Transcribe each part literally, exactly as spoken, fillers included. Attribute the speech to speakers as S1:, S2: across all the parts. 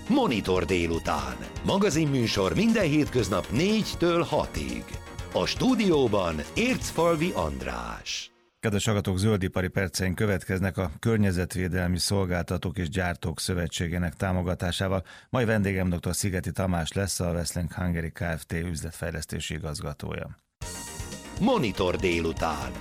S1: Monitor délután. Magazinműsor minden hétköznap négytől hatig. A stúdióban Ércfalvi András.
S2: Kedves hallgatók, zöldipari perceink következnek a Környezetvédelmi Szolgáltatók és Gyártók Szövetségének támogatásával. Mai vendégem dr. Szigeti Tamás lesz, a Wrestling Hungary Kft. Üzletfejlesztési igazgatója.
S1: Monitor délután.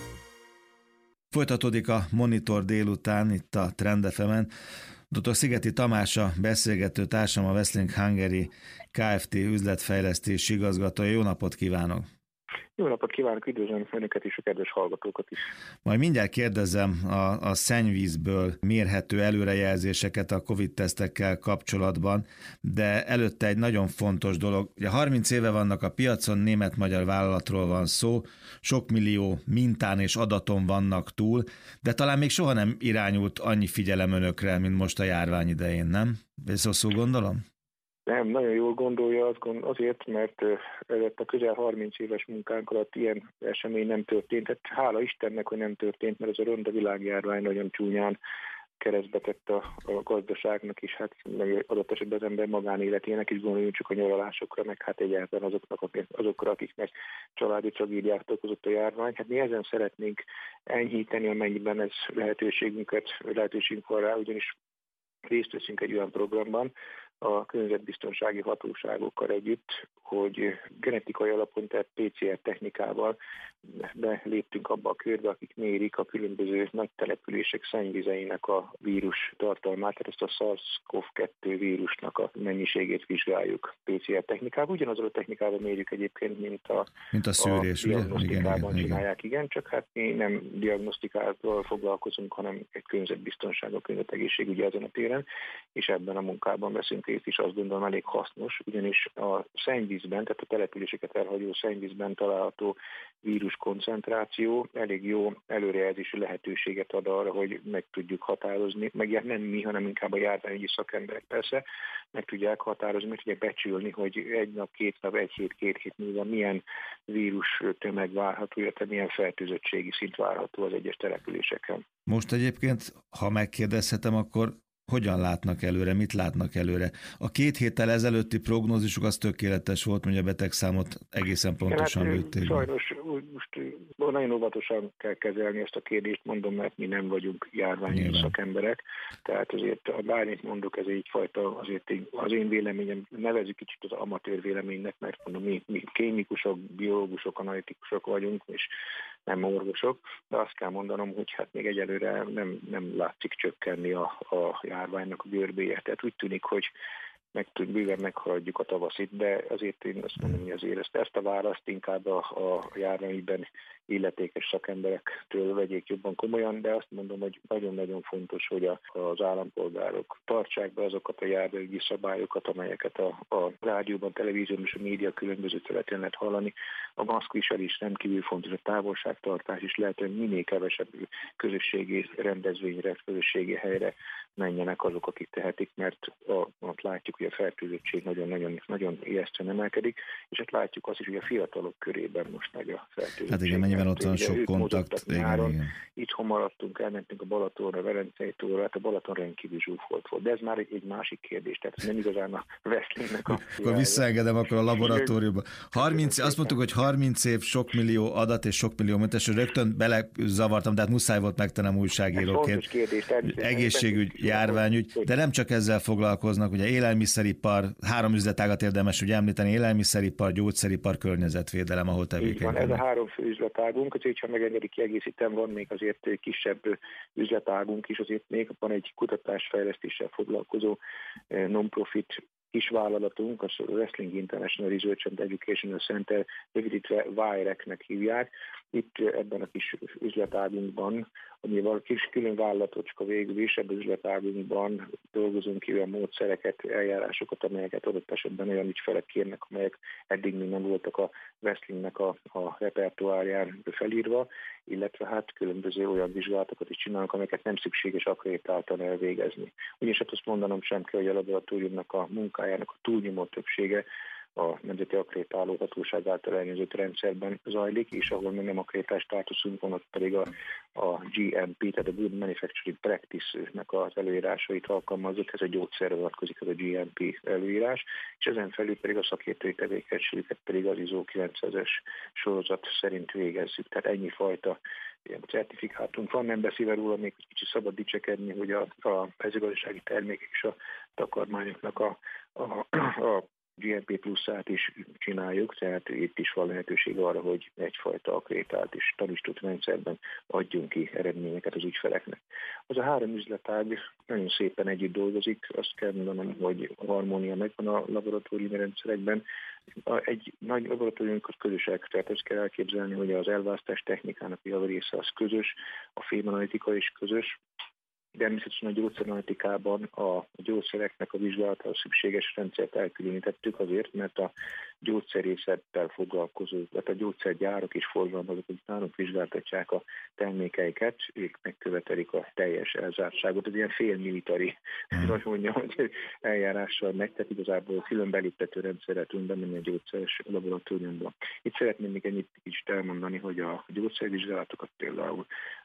S2: Folytatódik a Monitor délután itt a Trend ef emen. dr. Szigeti Tamás a beszélgető társam, a Wrestling Hungary Kft. Üzletfejlesztési igazgatója. Jó napot kívánok!
S3: Jó napot kívánok, üdvözlöm Önöket és a kedves hallgatókat is.
S2: Majd mindjárt kérdezem a, a szennyvízből mérhető előrejelzéseket a Covid-tesztekkel kapcsolatban, de előtte egy nagyon fontos dolog. Ugye harminc éve vannak a piacon, német-magyar vállalatról van szó, sok millió mintán és adaton vannak túl, de talán még soha nem irányult annyi figyelem Önökre, mint most a járvány idején, nem? És rosszul gondolom?
S3: Nem, nagyon jól gondolja, azt gond, azért, mert a közel harminc éves munkánk alatt ilyen esemény nem történt. Tehát hála Istennek, hogy nem történt, mert ez a ronda világjárvány nagyon csúnyán keresztbe tett a, a gazdaságnak is, hát meg adott esetben az ember magánéletének is, gondoljunk csak a nyaralásokra, meg hát egyáltalán azoknak, azokra, akiknek családi tragédiát okozott a járvány. Hát mi ezen szeretnénk enyhíteni, amennyiben ez lehetőségünket, lehetőségünk van rá, ugyanis részt veszünk egy olyan programban, a környezetbiztonsági hatóságokkal együtt, hogy genetikai alapon, tehát pé cé er technikával beléptünk abba a körbe, akik mérik a különböző nagy települések szennyvizeinek a vírus tartalmát, tehát ezt a SARS-CoV kettő vírusnak a mennyiségét vizsgáljuk pé cé er technikával. Ugyanazon a technikával mérjük egyébként, mint a,
S2: mint a szűrés,
S3: a diagnosztikában
S2: igen,
S3: csinálják. Igen, csak hát mi nem diagnosztikával foglalkozunk, hanem egy környezetbiztonsággal, környezetegészségügyi ezen a téren, és ebben a munkában veszünk részt is, azt gondolom elég hasznos, ugyanis a szennyvízben, tehát a településeket elhagyó szennyvízben található vírus koncentráció elég jó előrejelzési lehetőséget ad arra, hogy meg tudjuk határozni, meg nem mi, hanem inkább a járványügyi szakemberek persze, meg tudják határozni, meg tudják becsülni, hogy egy nap, két nap, egy hét, két hét múlva milyen vírus tömeg várható, illetve milyen fertőzöttségi szint várható az egyes településeken.
S2: Most egyébként, ha megkérdezhetem, akkor hogyan látnak előre, mit látnak előre? A két héttel ezelőtti prognózisuk az tökéletes volt, hogy a betegszámot egészen pontosan
S3: hát,
S2: lőtték.
S3: Sajnos most nagyon óvatosan kell kezelni ezt a kérdést, mondom, mert mi nem vagyunk járványi szakemberek, tehát azért bármit mondok, ez egyfajta, azért az én véleményem, nevezzük kicsit az amatőr véleménynek, mert mondom, mi, mi kémikusok, biológusok, analitikusok vagyunk, és nem orvosok, de azt kell mondanom, hogy hát még egyelőre nem, nem látszik csökkenni a, a járványnak a görbéje. Tehát úgy tűnik, hogy meg tud, bőven meghaladjuk a tavaszit, de azért én azt mondom, hogy azért ezt, ezt a választ inkább a, a járványban illetékes szakemberektől vegyék jobban komolyan, de azt mondom, hogy nagyon-nagyon fontos, hogy a, az állampolgárok tartsák be azokat a járványügyi szabályokat, amelyeket a, a rádióban, televízióban és a média különböző területén lehet hallani. A maszkviselés rendkívül fontos, a távolságtartás is lehet, hogy minél kevesebb közösségi rendezvényre, közösségi helyre menjenek azok, akik tehetik, mert a, ott látjuk, hogy a fertőzöttség nagyon-nagyon nagyon ijesztően emelkedik, és hát látjuk azt is, hogy a fiatalok körében most meg a fertőzöttség.
S2: Hát igen, mennyivel ott van sok kontakt.
S3: Nyáron, igen, igen. Itthon maradtunk, elmentünk a Balatonra, Velencei tóra, hát a Balaton rendkívül zsúfolt volt. De ez már egy, egy másik kérdés, tehát nem igazán a wrestlingnek a...
S2: Akkor visszaengedem akkor a laboratóriumba. harminc, azt mondtuk, hogy harminc év, sok millió adat és sok millió mentes, rögtön belezavartam, de hát muszáj volt megtennem újságíróként.
S3: Kérdés,
S2: egészségügy, járványügy, de nem csak ezzel foglalkoznak, ugye élelmiszeripar, három üzletágat érdemes ugye említeni, élelmiszeripar, gyógyszeripar, környezetvédelem, ahol tevékenykednek.
S3: Ez a három fő üzletágunk, azért, ha megengedik, kiegészítem, van még azért kisebb üzletágunk is, azért még van egy kutatásfejlesztéssel foglalkozó non-profit kisvállalatunk, a Wrestling International Research and Educational Center, rövidítve vé i er é-nek hívják. Itt ebben a kis üzletágunkban, ami a kis külön vállalatocska végül is, ebben az üzletágunkban dolgozunk ki olyan módszereket, eljárásokat, amelyeket adott esetben olyan ügyfelek kérnek, amelyek eddig még nem voltak a wrestlingnek a, a repertoárján felírva, illetve hát különböző olyan vizsgálatokat is csinálunk, amelyeket nem szükséges akreditáltan elvégezni. Ugyanis hát azt mondanom sem kell, hogy a laboratóriumnak a munkájának a túlnyomó többsége a Nemzeti Akreditáló Hatóság által ellenőrzött rendszerben zajlik, és ahol még nem akreditás státuszunk van, ott pedig a, a gé em pé, tehát a Good Manufacturing Practice-nek az előírásait alkalmazzuk, ez a gyógyszerre vonatkozik, ez a gé em pé előírás, és ezen felül pedig a szakértői tevékenységeket pedig az ISO kilencszázas sorozat szerint végezzük. Tehát ennyi fajta ilyen certifikátunk van, nem beszélve róla, még kicsit szabad dicsekedni, hogy a, a mezőgazdasági termékek és a takarmányoknak a, a, a gé em pé pluszát is csináljuk, tehát itt is van lehetőség arra, hogy egyfajta akreditált és tanúsított rendszerben adjunk ki eredményeket az ügyfeleknek. Az a három üzletág nagyon szépen együtt dolgozik, azt kell mondanom, hogy a harmónia megvan a laboratóriumi rendszerekben. Egy nagy laboratóriumunk közösek, tehát ezt kell elképzelni, hogy az elválasztás technikának a része az közös, a fémanalitika is közös. Természetesen a gyógyszeranalitikában a gyógyszereknek a vizsgálatához szükséges rendszert elkülönítettük azért, mert a gyógyszerészettel foglalkozó, tehát a gyógyszergyárak és forgalmazók, hogy nálunk vizsgáltatják a termékeiket, ők megkövetelik a teljes elzártságot. Ez ilyen félmilitari, hogy mondjam, hogy eljárással megy, tehát igazából külön beléptető rendszerrel tudunk bemenni a gyógyszeres laboratóriumba. Itt szeretném még ennyit is elmondani, hogy a gyógyszervizsgálatokat például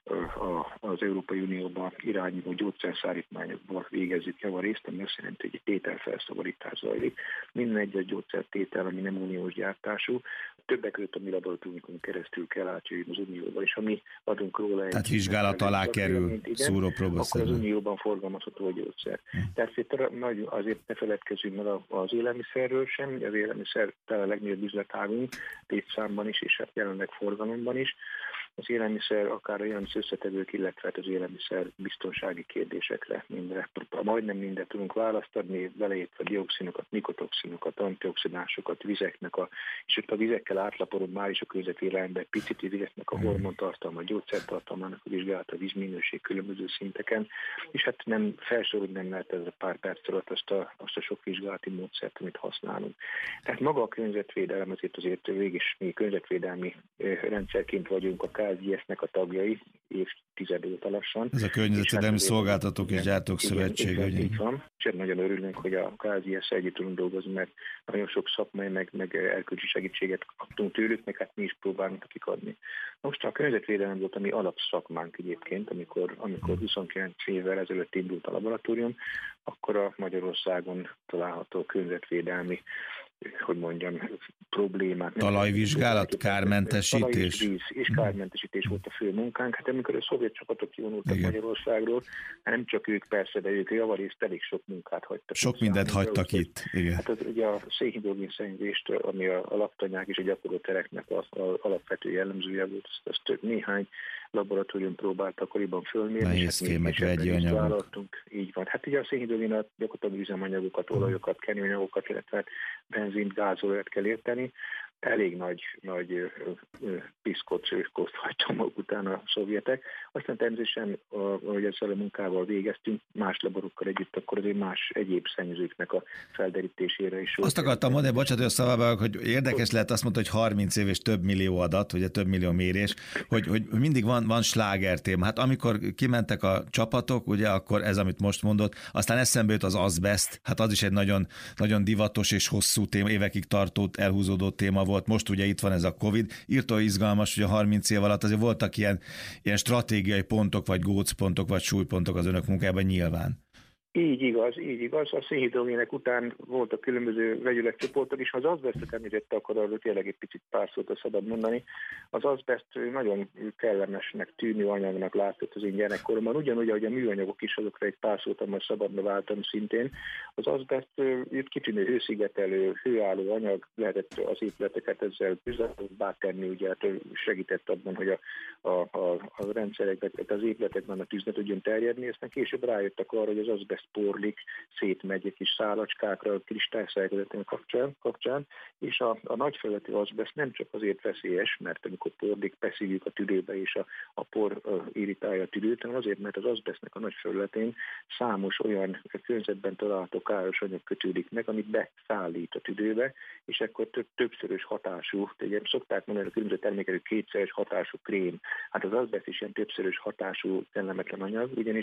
S3: az Európai Unióban irányuló gyógyszerszállítmányokban végezzük javarészt, ami azt jelenti, hogy egy tételfelszabadítás zajlik. Minden egyes gyógyszertétel, ami nem uniós gyártású, többek között a mi laboratóriumon keresztül kell átjöjjön az Unióba, és ami adunk róla egy...
S2: Tehát vizsgálat alá kerül szúrópróbaszerűen.
S3: Akkor az Unióban forgalmazható a gyógyszer. Hm. Tehát azért ne feledkezzünk meg az élelmiszerről sem, az élelmiszer a legnagyobb üzletágunk, létszámban is, és hát jelenleg forgalomban is. Az élelmiszer akár olyan összetevők, illetve az élelmiszer biztonsági kérdésekre mindre, majdnem mindent tudunk választ adni, beleértve dioxinokat, mikotoxinokat, antioxidánsokat, vizeknek, a, és ott a vizekkel átlaporod már is a környezetvédelemben, picit vizeknek a hormontartalma, a gyógyszertartalmának a vizsgálata, a vízminőség különböző szinteken, és hát nem felsorolni nem lehet ez a pár perc alatt azt a, azt a sok vizsgálati módszert, amit használunk. Tehát maga a környezetvédelem azért azért végig is mi környezetvédelmi rendszerként vagyunk a ká zé es-nek a tagjai, évtized óta lassan.
S2: Ez a Környezetvédelmi Szolgáltatók és Gyártók Szövetsége.
S3: Így van, és nagyon örülünk, hogy a ká zé es-szel együtt tudunk dolgozni, mert nagyon sok szakmai, meg, meg erkölcsi segítséget kaptunk tőlük, meg hát mi is próbálunk nekik adni. Most a környezetvédelem volt a mi alapszakmánk egyébként, amikor, amikor huszonkilenc évvel ezelőtt indult a laboratórium, akkor a Magyarországon található környezetvédelmi, hogy mondjam, problémák.
S2: Talajvizsgálat, kármentesítés?
S3: Talaj és, és kármentesítés volt a fő munkánk. Hát amikor a szovjet csapatok kivonultak Magyarországról, nem csak ők persze, de ők javarészt elég sok munkát hagytak.
S2: Sok mindent hagytak itt, igen.
S3: Hát az, ugye a szénhidrogén szennyezést, ami a, a laktanyák és a gyakorlótereknek az alapvető jellemzője volt, azt, azt több néhány laboratórium próbált akkoriban fölmérni.
S2: Nehéz kémek, vegyi anyagok.
S3: Így van. Hát ugye a szénhidrogénat gyakorlatilag üzemanyagokat, olajokat, kenőanyagokat, illetve benzint, gázolajat kell érteni. Elég nagy, nagy ö, ö, piszkot, őkoszt hagytam maguk után a szovjetek. Aztán természetesen, ahogy ezzel a munkával végeztünk, más laborokkal együtt, akkor azért más egyéb szennyezőknek a felderítésére is.
S2: Azt akartam mondani, bocsánat, hogy a szavában, hogy érdekes lehet azt mondta, hogy harminc év és több millió adat, ugye több millió mérés, hogy, hogy mindig van, van sláger téma. Hát amikor kimentek a csapatok, ugye, akkor ez, amit most mondott, aztán eszembe jut az azbest, hát az is egy nagyon, nagyon divatos és hosszú téma, évekig tartó, elhúzódó téma volt. Most ugye itt van ez a Covid. Írtó izgalmas, hogy a harminc év alatt azért voltak ilyen, ilyen stratégiai pontok, vagy gócpontok, vagy súlypontok az önök munkájában nyilván.
S3: Így igaz, így igaz. A szénhidrogének után voltak különböző vegyületcsoportok is. Ha az azbestet említette, akkor arról tényleg egy picit pár szót a szabad mondani. Az azbest nagyon kellemesnek tűnő anyagnak látszott az én gyerekkoromban. Ugyanúgy, ahogy a műanyagok is, azokra egy pár szót majd szabadna váltam szintén. Az azbest kitűnő hőszigetelő, hőálló anyag, lehetett az épületeket ezzel bizonyosbbá tenni, ugye segített abban, hogy a, a, a, a rendszerekben, az épületekben a tűz ne tudjon terjedni. Aztán később rájöttek arra, hogy az azbest porlik, szétmegy egy kis szálacskákra a kristályszerkezetének kapcsán, kapcsán, és a, a nagyfelületű azbest nem csak azért veszélyes, mert amikor porlik, beszívjuk a tüdőbe, és a, a por uh, irritálja a tüdőt, hanem azért, mert az azbestnek a nagyfelületén számos olyan környezetben található káros anyag kötődik meg, amit beszállít a tüdőbe, és akkor több, többszörös hatású, ugye szokták mondani, a különböző termékek kétszeres hatású krém. Hát az azbest is ilyen többszörös hatású kellemetlen anyag, ugyanis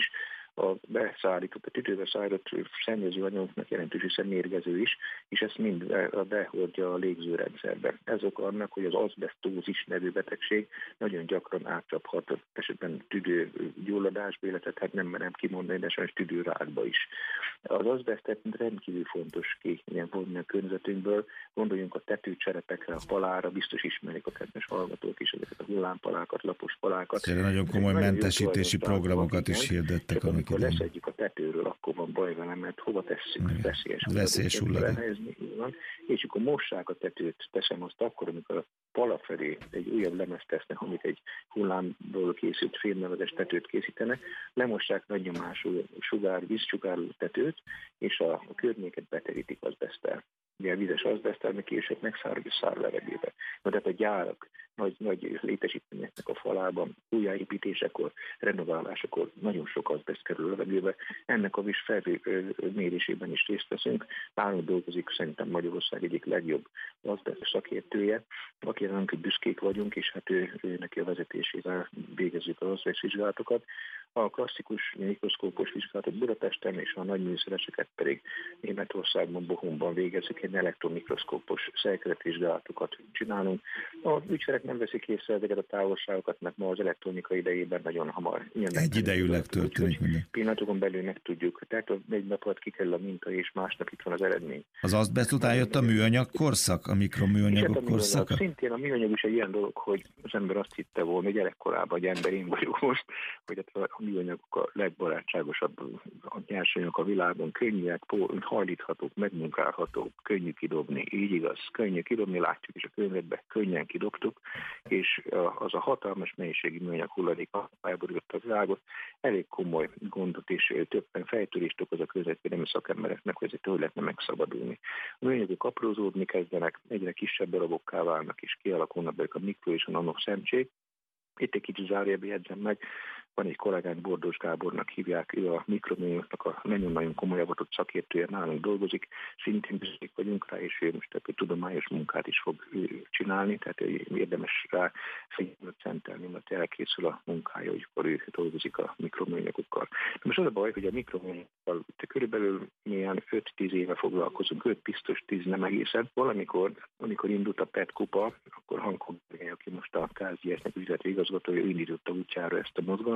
S3: a beszállított, a tüdőbe szállított szennyező anyagoknak jelentős része mérgező is, és ezt mind behordja a légzőrendszerbe. Ez ok annak, hogy az azbesztózis nevű betegség nagyon gyakran átcsaphat esetben tüdőgyulladásba, illetve hát nem merem kimondani, de sajnos tüdőrákba is. Az azbesztet rendkívül fontos kivonni a környezetünkből. Gondoljunk a tetőcserepekre, a palára, biztos ismerik a kedves hallgatók is ezeket a hullámpalákat, lapos palákat.
S2: Szerintem nagyon komoly nagyon mentesítési programokat is hirdettek.
S3: Amikor leszedjük a tetőről, akkor van baj vele, mert hova tesszük, veszélyes,
S2: veszélyes hulladék.
S3: És akkor mossák a tetőt, teszem azt akkor, amikor a pala felé egy újabb lemezt tesznek, amit egy hullámból készült fémnevedes tetőt készítenek, lemossák nagy nyomású sugár, vízsugárú tetőt, és a, a környéket beterítik azbeszttel. Ugye a vizes azbeszttel, ami később megszárad és szár levegőbe. Na, tehát a gyárak nagy, nagy létesítményeknek a falában, újjáépítésekor, renoválásakor nagyon sok azbeszt kerül a levegőbe. Ennek a víz felmérésében is részt veszünk. Nálunk dolgozik szerintem Magyarország egyik legjobb azbeszt szakértője, akire nagyon büszkék vagyunk, és hát ő, ő neki a vezetésével végezzük az azbeszt vizsgálatokat. A klasszikus mikroszkópos vizsgálatot Budapesten és a nagy műszereseket pedig Németországban, Bochumban végezzük, egy elektromikroszkópos szerkezetvizsgálatokat csinálunk. A ügyfelek nem veszik észre ezeket a távolságokat, mert ma az elektronika idejében nagyon hamar.
S2: Egyidejűleg történik minden.
S3: Pillanatokon belül meg tudjuk. Tehát egy nap alatt kikerül a minta, és másnap itt van az eredmény.
S2: Az azbeszt után jött a műanyag korszak, a mikroműanyagok hát korszaka?
S3: Szintén a műanyag is egy ilyen dolog, hogy az ember azt hitte volna, hogy gyerekkorában, hogy ember én vagyok most, hogy a műanyagok a legbarátságosabb a nyersanyagok a világon, könnyűek, hajlíthatók, megmunkálhatók, könnyű kidobni. Így igaz, könnyű kidobni, látjuk is a könyvetben, könnyen kidobtuk, és az a hatalmas mennyiségű műanyag hulladék elborította a világot, elég komoly gondot és többen fejtörést okoz a környezetvédelmi szakembereknek, hogy ezért lehetne megszabadulni. A műanyagok aprózódni kezdenek, egyre kisebb darabokká válnak, és kialakulnak belőle a mikro és a nano szemcsék. Itt egy kicsit zárjába jegyzem meg, van egy kollégánk, Bordós Gábornak hívják, ő a mikroműanyagoknak a nagyon-nagyon komoly avatott szakértője, nálunk dolgozik, szintén büszkék vagyunk rá, és ő most egy tudományos munkát is fog csinálni, tehát érdemes rá figyelmet szentelni, mert elkészül a munkája, hogy akkor ő dolgozik a mikroműanyagokkal. De most az a baj, hogy a mikroműanyagokkal körülbelül milyen öt-tíz éve foglalkozunk, öt biztos, tíz nem egészen. Valamikor, amikor indult a pé e té kupa, akkor Hankó, aki most a ká es zé es-nek üzleti igazgatója, ő indította útjára ezt a mozgalmat.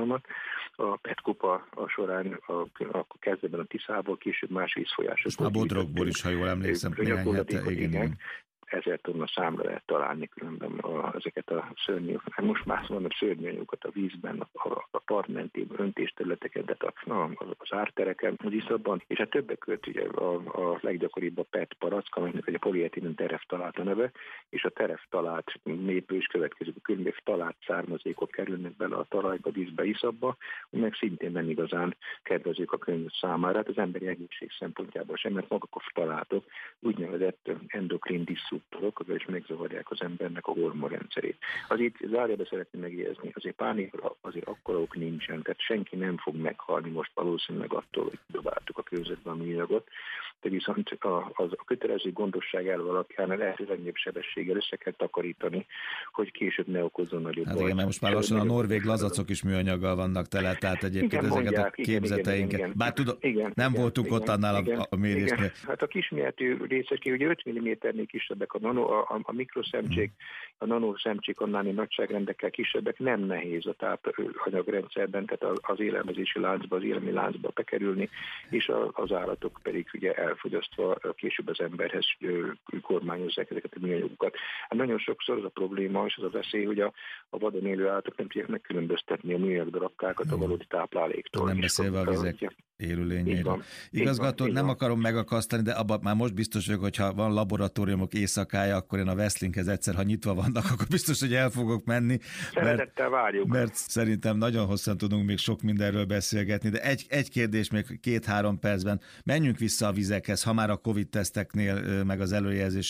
S3: A pé e té kupa a során a, a kezdetben a Tiszából, később más vízfolyásokból.
S2: A Bodrogból is, ha jól emlékszem, néhány hete, igen, igen.
S3: Ezer tonna számra lehet találni különben a, ezeket a szörnyű, most már vannak szörnyűanyagokat a vízben, a, a partmenti öntésterületeken, de a, a, az ártereken, az iszapban, és a többek között ugye a, a leggyakoribb a pé e té palack, aminek a polietilen tereftalált a neve, és a tereftalált népből is következik, a különböző talált származékok kerülnek bele a talajba, vízbe, iszapba, meg szintén nem igazán kedvezők a környezet számára, hát az emberi egészség szempontjából sem, mert maguk a találatok úgynevezett endokrin diszruptorok, azok is megzavarják az embernek a hormonrendszerét. Azért zárjába szeretném megjegyezni, azért pánikra azért akkora ok nincsen, tehát senki nem fog meghalni most valószínűleg attól, hogy dobáltuk a környezetben a műanyagot, de viszont a, az, a kötelező gondosság elv alapján a lehető legnagyobb sebességgel össze kell takarítani, hogy később ne okozzon nagyobb
S2: hát
S3: baj.
S2: Igen, mert most már lassan a norvég lazacok is műanyaggal vannak tele, tehát egyébként igen, ezeket mondják, a képzeteinket. Igen, igen, Bár tudom, igen, nem igen, voltunk igen, ott annál igen, a, a mérésnél. Igen.
S3: Hát a kisméretű részecskék, ugye öt milliméternél kisebbek a nano, a, a, a mikroszemcsék, a nanoszemcsék annál nagyságrendekkel kisebbek, nem nehéz a tápanyagrendszerben, tehát az élelmezési láncba, az élelmi láncba bekerülni, és az állatok pedig ugye elfogyasztva később az emberhez kormányozzák ezeket a műanyagokat. Hát nagyon sokszor az a probléma, és az a veszély, hogy a, a vadon élő állatok nem tudják megkülönböztetni a műanyag darabkákat a valódi tápláléktól.
S2: Nem beszélve a vizek élőlényéről. Igazgató, nem van, akarom megakasztani, de abban már most biztos vagyok, hogyha van laboratóriumok éjszakája, akkor én a Westlinkhez egyszer, ha nyitva vannak, akkor biztos, hogy el fogok menni.
S3: Szeretettel várjuk.
S2: Mert szerintem nagyon hosszan tudunk még sok mindenről beszélgetni, de egy, egy kérdés még két-három percben. Menjünk vissza a vizekhez, ha már a Covid-teszteknél meg az előjelzéssel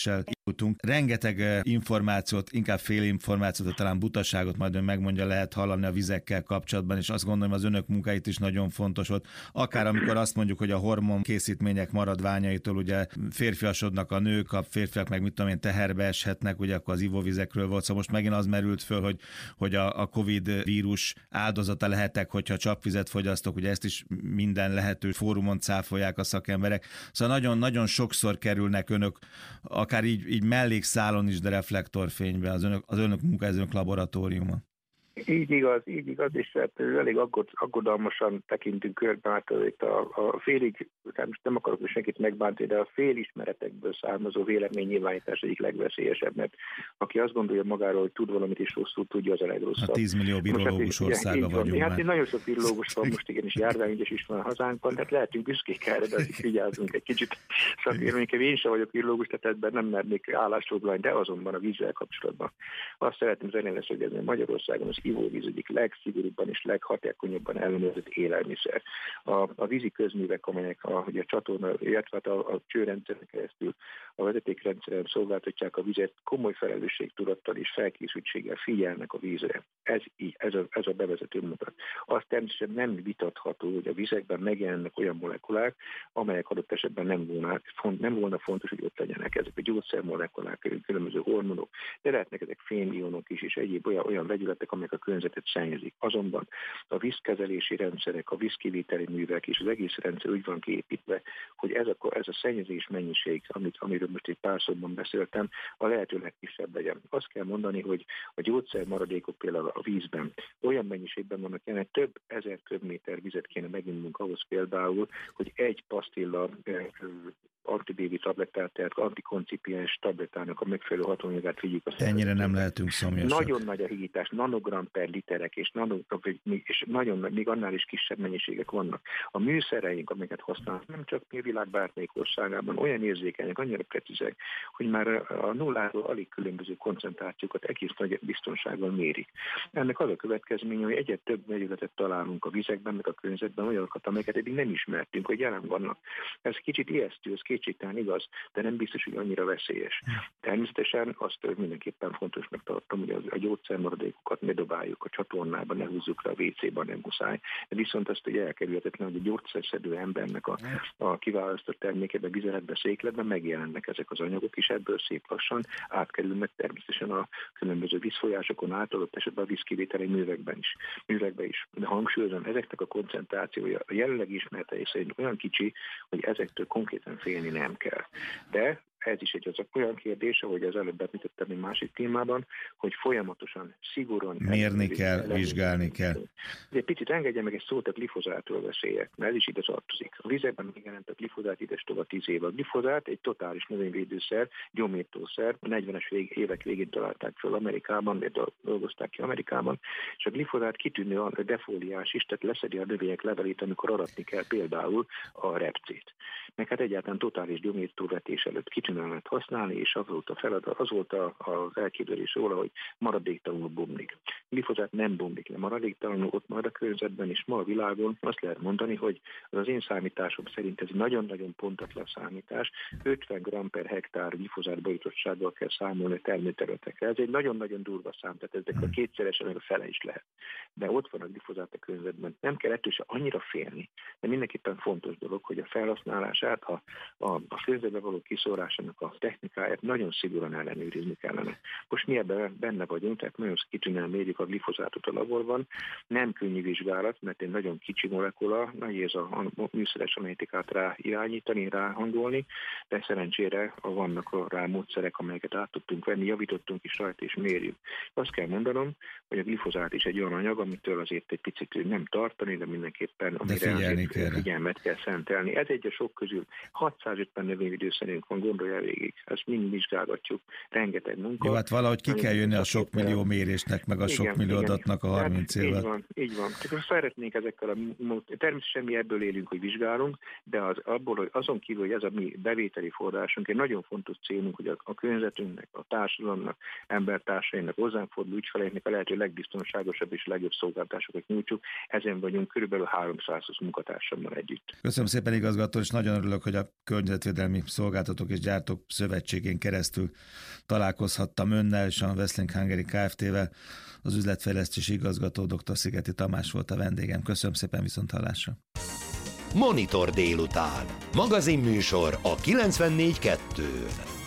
S2: Rengeteg információt, inkább félinformációt, talán butaságot majd ön megmondja, lehet hallani a vizekkel kapcsolatban, és azt gondolom, az önök munkáit is nagyon fontos volt. Akár amikor azt mondjuk, hogy a hormon készítmények maradványaitól ugye férfiasodnak a nők, a férfiak meg mit tudom én, teherbe eshetnek, ugye akkor az ivóvizekről volt, szóval most megint az merült föl, hogy, hogy a, a Covid vírus áldozata lehetek, hogyha csapvizet fogyasztok, ugye ezt is minden lehető fórumon cáfolják a szakemberek. Szóval nagyon-nagyon sokszor kerülnek önök, akár így, így mellékszálon is, de reflektorfénybe az önök, az önök munka, az önök laboratóriuma.
S3: Így igaz, így igaz, és hát elég aggod, aggodalmasan tekintünk körbe, mert itt a, a félig, most nem akarok senkit megbántani, de a félismeretekből származó véleménynyilvánítás egyik legveszélyesebb, mert aki azt gondolja magáról, hogy tud valamit is rosszul, tudja, az a legrosszabb.
S2: A tíz millió virológus országa vagyunk
S3: már. Hát nagyon sok virológus van, most igenis járványügyes is van a hazánkban, tehát lehetünk büszkék erre, de azért vigyázzunk egy kicsit szakértőnkkel. Én sem vagyok virológus, tehát ebben nem mernék állást foglalni, de azonban a vízzel kapcsolatban azt szeretném zenén leszögezni, Magyarországon az ivóvíz egyik legszigorúbban és leghatékonyabban ellenőrzött élelmiszer. A, a vízi közművek, amelyek a, ugye a csatorna, illetve a, a csőrendszeren keresztül a vezetékrendszeren szolgáltatják a vizet, komoly felelősségtudattal és felkészültséggel figyelnek a vízre. Ez, így, ez, a, ez a bevezető mutat. Azt természetesen nem vitatható, hogy a vizekben megjelennek olyan molekulák, amelyek adott esetben nem volna, font, nem volna fontos, hogy ott legyenek. Ezek a gyógyszermolekulák, különböző hormonok, de lehetnek ezek fémionok is, és egyéb olyan, olyan vegyületek, amelyek a környezetet szennyezik. Azonban a vízkezelési rendszerek, a vízkiviteli művek és az egész rendszer úgy van kiépítve, hogy ez a, ez a szennyezés mennyiség, amit, amiről most egy pár szóban beszéltem, a lehető legkisebb legyen. Azt kell mondani, hogy a gyógyszermaradékok például a vízben olyan mennyiségben vannak jelen, több ezer köbméter vizet kéne meginnunk ahhoz például, hogy egy pasztilla antibébi tablettát, tehát antikoncipiens tablettának a megfelelő hatóanyagát vigyük.
S2: Ennyire nem lehetünk szomjasak.
S3: Nagyon nagy a hígítás, nanogram per literek, és, nano, és nagyon, még annál is kisebb mennyiségek vannak. A műszereink, amiket használnak, nem csak mi a világ bármelyik országában, olyan érzékenyek, annyira precízek, hogy már a nulláról alig különböző koncentrációkat egész nagy biztonsággal mérik. Ennek az a következménye, hogy egyre több vegyületet találunk a vizekben, meg a környezetben, olyanokat, amelyeket eddig nem ismertünk, hogy jelen vannak. Ez kicsit ijesztő, ez kétségtelen igaz, de nem biztos, hogy annyira veszélyes. Természetesen azt mindenképpen fontosnak tartom, hogy a gyógyszermaradékokat ne dobáljuk a csatornába, ne húzzuk le a vé céba, nem muszáj. De viszont azt, hogy elkerülhetetlen, hogy a gyógyszerszedő embernek a, a kiválasztott termékében, vizeletben, székletben megjelennek ezek az anyagok, és ebből szép lassan átkerülnek természetesen a különböző vízfolyásokon át, adott esetben a vízkivételi művekben is. Művekben is. De hangsúlyozom, ezeknek a koncentrációja a jelenlegi ismeretei szerint olyan kicsi, hogy ezektől konkrétan félni nem kell. De ez is egy az olyan kérdés, ahogy az előbb említettem egy másik témában, hogy folyamatosan, szigorúan...
S2: Mérni kell, vizsgálni kell.
S3: De egy picit engedje meg egy szót a glifozátról beszéljek, mert ez is ide tartozik. A vizekben megjelent a glifozát ides tovább tíz éve. A glifozát egy totális növényvédőszer, gyomírtószer, a negyvenes évek végén találták föl Amerikában, dolgozták ki Amerikában, és a glifozát kitűnő a defóliás is, tehát leszedi a növények levelét, amikor aratni kell például a repcét. Meg hát egyáltalán totális gyomírtóvetés előtt kitűnő lehet használni, és az volt a feladat, az volt a, az elképzelés róla, hogy maradéktalanul bomlik. Glifozát nem bomlik le maradéktalanul, ott marad a környezetben, és ma a világon azt lehet mondani, hogy az, az én számításom szerint ez nagyon-nagyon pontatlan számítás, ötven gramm per hektár glifozát borítottsággal kell számolni a termőterületekre. Ez egy nagyon-nagyon durva szám, tehát ezek a kétszeresen meg a fele is lehet. De ott van a glifozát a környezetben. Nem kell ettől se annyira félni, de mindenképpen fontos dolog, hogy a felhasználását, a, a, a környezetbe való kiszórásának a technikáját nagyon szigorúan ellenőrizni kellene. Most mi ebben benne vagyunk, tehát nagyon kitűnően mérjük a glifozátot a laborban. Nem könnyű vizsgálat, mert egy nagyon kicsi molekula, nehéz a műszeres analitikát rá irányítani, rá hangolni, de szerencsére vannak rá módszerek, amelyeket át tudtunk venni, javítottunk is rajta és mérjük. Azt kell mondanom, hogy a glifozát is egy olyan anyag, amitől azért egy picit nem tartani, de mindenképpen amire kell. Figyelmet kell szentelni. Ez egy a sok közül hatszázötven növényvédőszerünk van, gondolja végig. Ezt mind vizsgálgatjuk. Rengeteg munka.
S2: Jó, hát valahogy ki kell jönni a sok millió mérésnek, meg a igen, sok millió igen. adatnak a harminc évet.
S3: Így van, így van. Csak szeretnénk ezekkel a... Természetesen mi ebből élünk, hogy vizsgálunk, de az, abból, hogy azon kívül, hogy ez a mi bevételi forrásunk, egy nagyon fontos célunk, hogy a, a környezetünknek, a társadalomnak, embertársainknak, hozzánk forduló ügyfeleinknek a lehető legbiztonságosabb és legjobb szolgáltatásokat nyújtsuk. Ezen vagyunk körülbelül háromszázhúsz munkatársammal együtt.
S2: Köszönöm szépen, igazgató, és nagyon örülök, hogy a Környezetvédelmi Szolgáltatók és Gyártók Szövetségén keresztül találkozhattam önnel és a Westling Hungary Kft-vel. Az üzletfejlesztési igazgató dr. Szigeti Tamás volt a vendégem. Köszönöm szépen, viszonthallásra.
S1: Monitor délután. Magazinműsor a kilencvennégy kettőn.